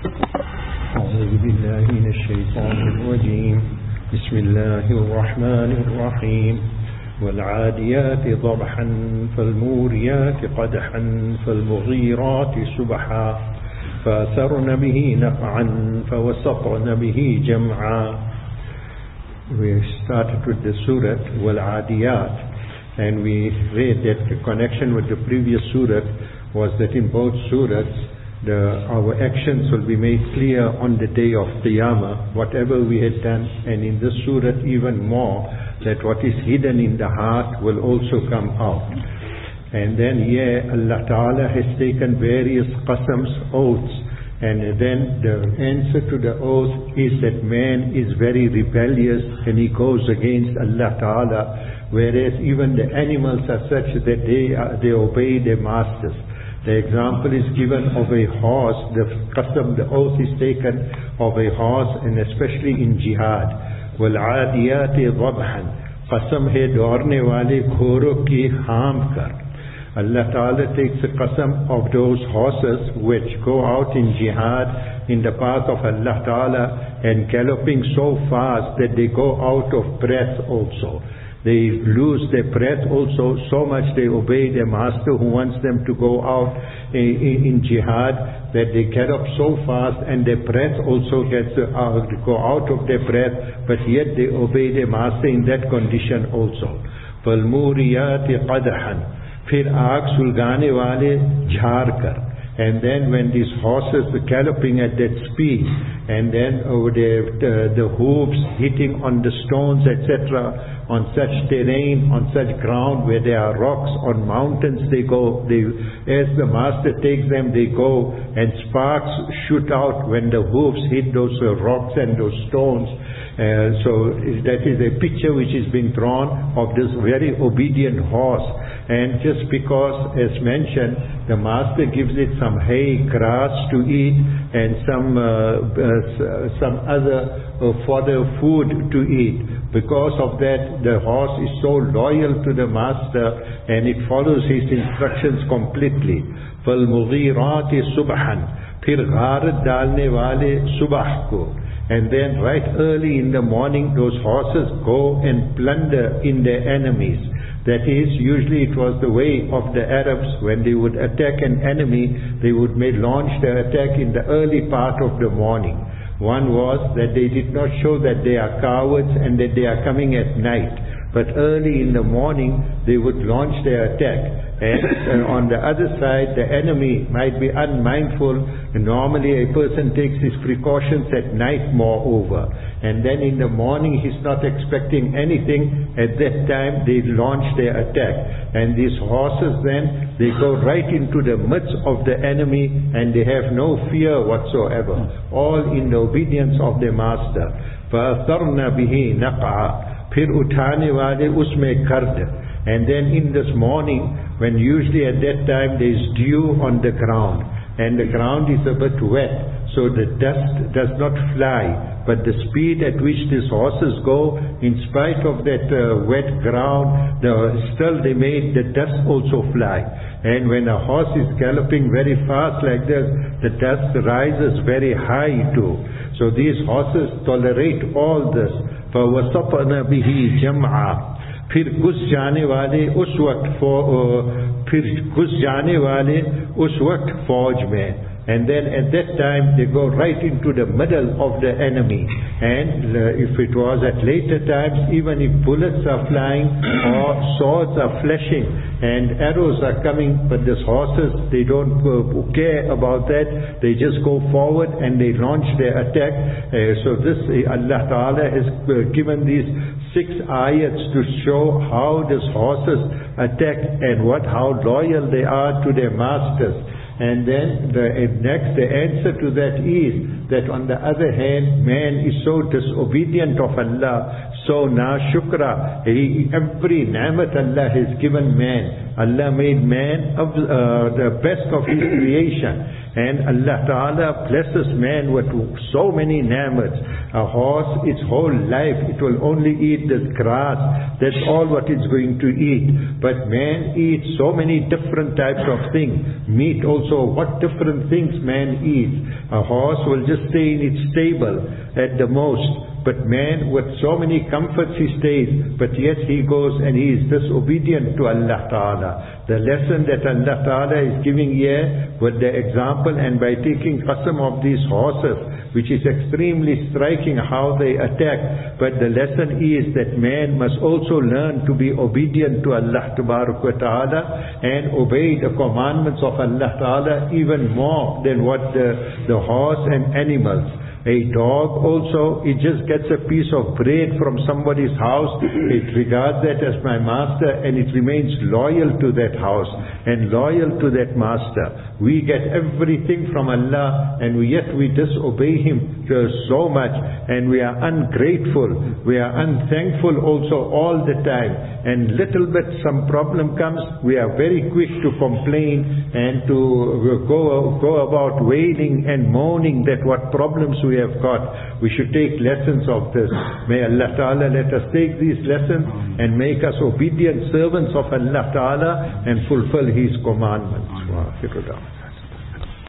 أعوذ بالله من الشيطان الرجيم. بسم الله الرحمن الرحيم. والعاديات ضبحا فالموريات قدحا فالمغيرات سبحا فأثرن به نقعا فوسطن به جمعا. We started with the surah Wal-Adiyat, and we read that the connection with the previous surah was that in both surahs our actions will be made clear on the day of Qiyamah, whatever we had done, and in this surah even more, that what is hidden in the heart will also come out. And then here Allah Ta'ala has taken various qasams, oaths, and then the answer to the oath is that man is very rebellious and he goes against Allah Ta'ala, whereas even the animals are such that they obey their masters. The example is given of a horse. The qasam, the oath is taken of a horse, and especially in jihad. وَالْعَادِيَاتِ ضَبْحًا, qasam hai daurne wale ghoro ki haam kar. Allah Ta'ala takes a qasam of those horses which go out in jihad in the path of Allah Ta'ala and galloping so fast that they go out of breath also. They lose their breath also, so much they obey their master who wants them to go out in jihad, that they get up so fast and their breath also gets go out of their breath, but yet they obey their master in that condition also. فَالْمُورِيَاتِ قَدْحًا, फिर आग सुलगाने वाले झाड़ कर. And then when these horses were galloping at that speed, and then the hooves hitting on the stones, etc., on such terrain, on such ground where there are rocks, on mountains they go, as the master takes them, they go, and sparks shoot out when the hooves hit those rocks and those stones. So that is a picture which is being drawn of this very obedient horse. And just because, as mentioned, the master gives it some hay, grass to eat, and some other fodder food to eat. Because of that, the horse is so loyal to the master, and it follows his instructions completely. فَالْمُغِيرَاتِ سُبْحًا, फिर غارت डालने वाले सुबह को. And then right early in the morning, those horses go and plunder in their enemies. That is, usually it was the way of the Arabs. When they would attack an enemy, they would launch their attack in the early part of the morning. One was that they did not show that they are cowards and that they are coming at night, but early in the morning they would launch their attack. And on the other side, the enemy might be unmindful. Normally a person takes his precautions at night moreover, and then in the morning he's not expecting anything. At that time they launch their attack, and these horses then, they go right into the midst of the enemy, and they have no fear whatsoever, all in the obedience of their master. فَأَثَرْنَ بِهِ نَقْعًا, फिर उठाने वाले उसमें गर्द. And then in this morning, when usually at that time there is dew on the ground, and the ground is a bit wet, so the dust does not fly, but the speed at which these horses go, in spite of that wet ground, still they made the dust also fly. And when a horse is galloping very fast like this, the dust rises very high too. So these horses tolerate all this. فَوَسَطْنَ بِهِ جَمْعًا, फिर घुस जाने वाले उस वक्त फौज में. And then at that time they go right into the middle of the enemy. And if it was at later times, even if bullets are flying or swords are flashing and arrows are coming, but these horses, they don't care about that. They just go forward and they launch their attack. So this Allah Ta'ala has given these 6 ayats to show how these horses attack and how loyal they are to their masters. And then the answer to that is that on the other hand, man is so disobedient of Allah, so na shukra, every ni'mat Allah has given man, Allah made man of the best of his creation. And Allah Ta'ala blesses man with so many ni'mats. A horse, its whole life, it will only eat this grass. That's all what it's going to eat. But man eats so many different types of things. Meat also, what different things man eats. A horse will just stay in its stable at the most. But man, with so many comforts he stays, but yet he goes and he is disobedient to Allah Ta'ala. The lesson that Allah Ta'ala is giving here with the example and by taking qasam of these horses, which is extremely striking how they attack. But the lesson is that man must also learn to be obedient to Allah Ta'ala and obey the commandments of Allah Ta'ala even more than what the horse and animals. A dog also, it just gets a piece of bread from somebody's house. It regards that as my master and it remains loyal to that house and loyal to that master. We get everything from Allah and yet we disobey Him so much and we are ungrateful. We are unthankful also all the time. And little bit some problem comes, we are very quick to complain and to go about wailing and moaning that what problems we have got. We should take lessons of this. May Allah Ta'ala let us take these lessons and make us obedient servants of Allah Ta'ala and fulfill His commandments.